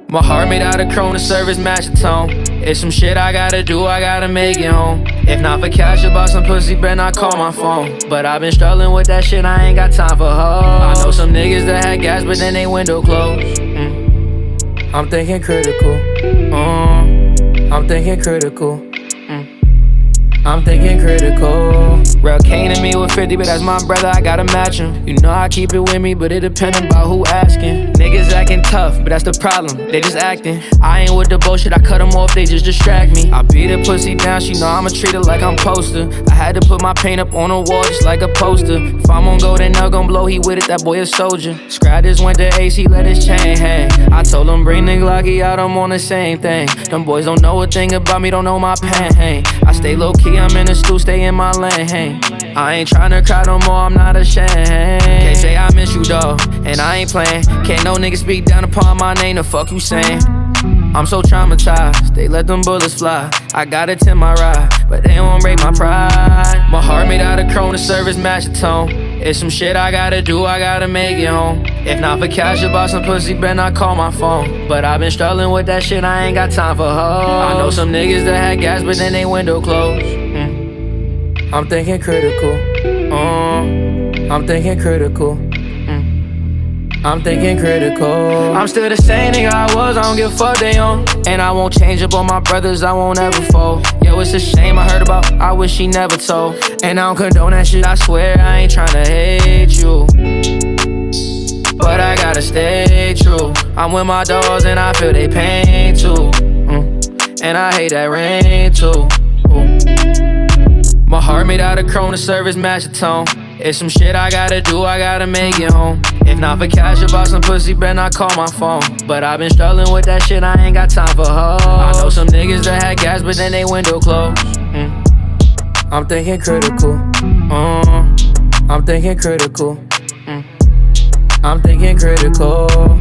My heart made out of chrome, the service match the tone. It's some shit I gotta do, I gotta make it home. If not for cash about some pussy, better not call my phone. But I've been struggling with that shit, I ain't got time for hoes. I know some niggas that had gas, but then they window closed. I'm thinking critical. I'm thinking critical. I'm thinking critical. Real came to me with 50, but that's my brother, I gotta match him. You know I keep it with me, but it depends about who asking. Niggas acting tough, but that's the problem, they just acting. I ain't with the bullshit, I cut them off, they just distract me. I beat a pussy down, she know I'ma treat her like I'm poster. I had to put my paint up on the wall just like a poster. If I'm gon' go, then I'm gon' blow, he with it, that boy a soldier. Scrap this winter AC, let his chain hang. I told him bring the Glocky out, I'm on the same thing. Them boys don't know a thing about me, don't know my pain. I stay low key, I'm in the stool, stay in my lane. I ain't tryna cry no more, I'm not ashamed. Can't say I miss you though, and I ain't playing. Can't no nigga speak down upon my name, the fuck you saying? I'm so traumatized, they let them bullets fly. I gotta tend my ride, but they won't break my pride. My heart made out of chrome, the service match the tone. It's some shit I gotta do, I gotta make it home. If not for cash about some pussy, better not call my phone. But I've been struggling with that shit, I ain't got time for hoes. I know some niggas that had gas, but then they window closed. I'm thinking critical. I'm thinking critical. I'm thinking critical. I'm still the same nigga I was, I don't give a fuck they on. And I won't change up on my brothers, I won't ever fold. Yo, it's a shame I heard about, I wish she never told. And I don't condone that shit, I swear I ain't tryna hate you. But I gotta stay true. I'm with my dogs and I feel they pain too. And I hate that rain too. My heart made out of chrome, the service match the tone. It's some shit I gotta do, I gotta make it home. If not for cash about some pussy, better not call my phone. But I've been struggling with that shit, I ain't got time for hoes. I know some niggas that had gas, but then they window closed. I'm thinking critical. I'm thinking critical. I'm thinking critical.